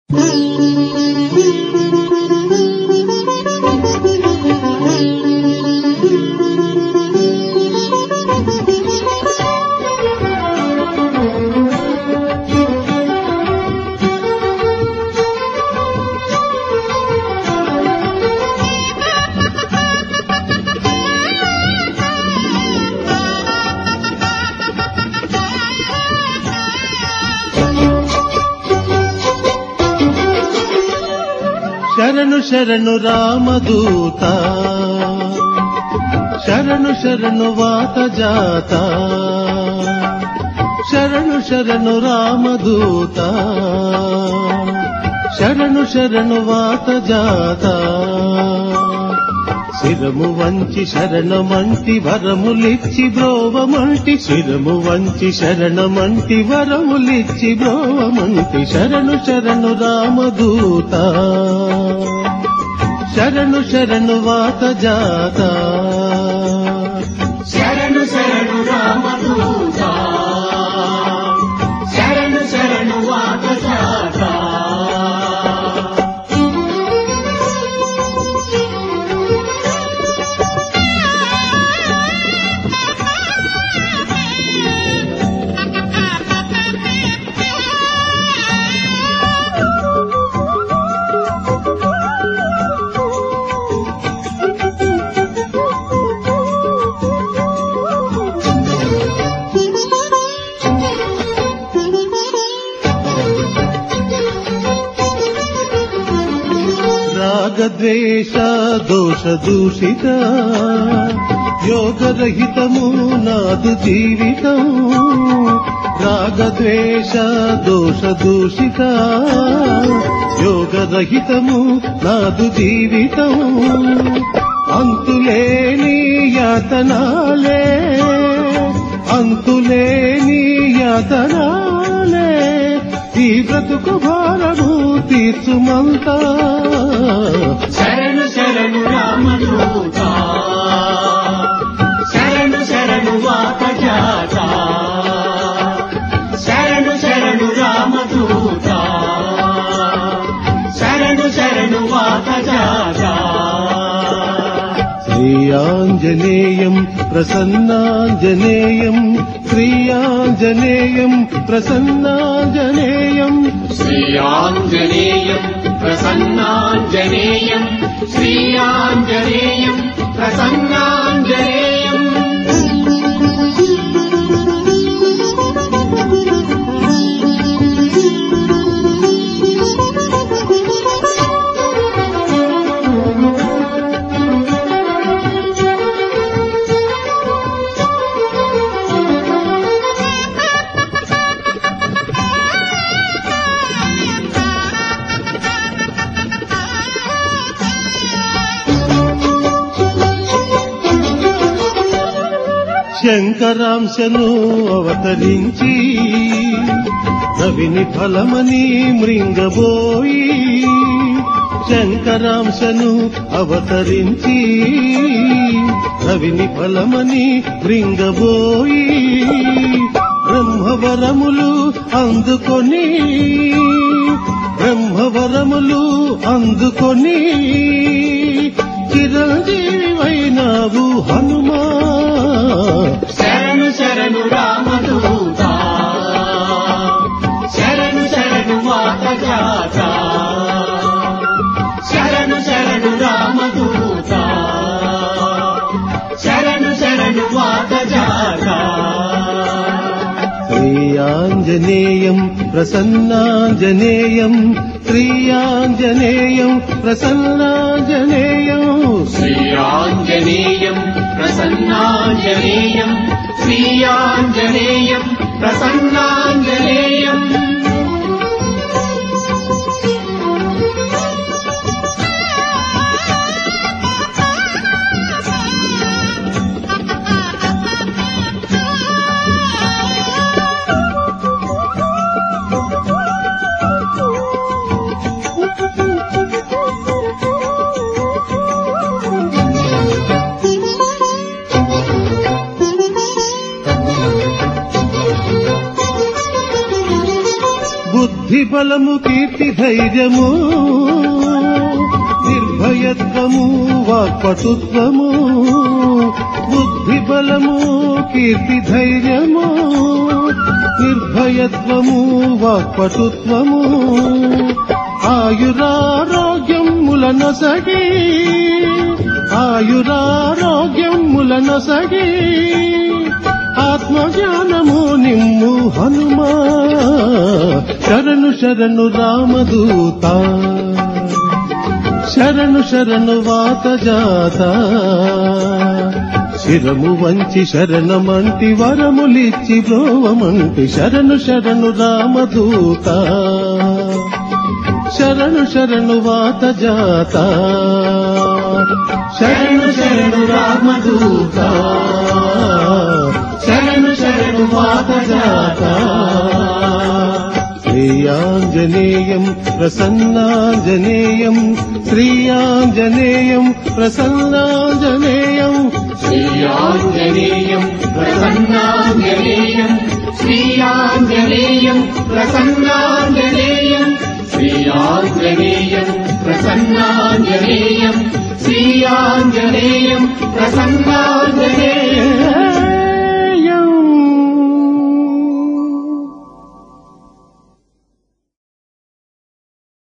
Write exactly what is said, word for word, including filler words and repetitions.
శరణు శరణు రామదూత, శరణు శరణు వాత జాత, శరణు శరణు రామదూత, శరణు శరణు వాత జాత. శిరము వంచి శరణమంటి వరములిచ్చి బ్రోవమంటి, శిరము వంచి శరణమంటి వరములిచ్చి బ్రోవమంటి. శరణు శరణు రామదూత, శరణు శరణు వాత జాత, శరణు శరణు రామదూత, శరణు శరణు వాత జాత. రాగద్వేష దోష దూషిత యోగరహితము నాదు జీవితం. రాగద్వేష దోష దూషిత యోగరహితము నాదు జీవితం. అంతులేని యాతనాలే, అంతులేని యాతనాలే, ఈ బ్రతుకు భారము తీర్చుమంతా. శరణు శరణు రామదూత, శరణు శరణు వాత జాత, శరణు శరణు రామదూత, శరణు శరణు వాత జాత. శ్రీయాంజనేయం ప్రసన్నాంజనేయం, శ్రీయాంజనేయం ప్రసన్నాంజనేయం, శ్రీయాంజనేయం ప్రసన్నాంజనేయం, శ్రీయాంజనేయం ప్రసన్నాంజనేయం. శంకరాంశను అవతరించి రవిని ఫలమని మృంగబోయి, శంకరాంశను అవతరించి రవిని ఫలమని మృంగబోయి. బ్రహ్మవరములు అందుకొని, బ్రహ్మవరములు అందుకొని చిరంజీవివైనావు హనుమా. శరణు శరణు రామదూత, శరణు శరణు వాత జాత, శరణు శరణు రామదూత, శరణు శరణు వాత జాత. శ్రీయాంజనేయం ప్రసన్నాంజనేయం, శ్రీయాంజనేయం ప్రసన్నాంజనేయం, శ్రీయాంజనేయం ప్రసన్నాంజనేయం, శ్రీయాంజనేయం ప్రసన్నాంజనేయం. బలము కీర్తి ధైర్యము నిర్భయత్వము వాక్పటుత్వము బుద్ధి బలము కీర్తి ధైర్యము నిర్భయత్వము వాక్పటుత్వము ఆయురారోగ్యములనొసగి ఆయురారోగ్యములనొసగి ఆత్మజ్ఞానము నిమ్ము హనుమా శరణు శరణు రామదూత శరణు శరణు వాత జాత శిరము వంచి శరణమంటి వరములిచ్చి బ్రోవమంటి శరణు శరణు రామదూత శరణు శరణు వాత జాత శరణు శరణు రామదూత శరణు శరణు వాత జాత శ్రీయాంజనేయం ప్రసన్నాంజనేయం శ్రీయాంజనేయం ప్రసన్నాంజనేయం శ్రీయాంజనేయం ప్రసన్నాంజనేయం శ్రీయాంజనేయం ప్రసన్నాంజనేయం శ్రీయాంజనేయం ప్రసన్నాంజనేయం శ్రీయాంజనేయం ప్రసన్నాంజనేయం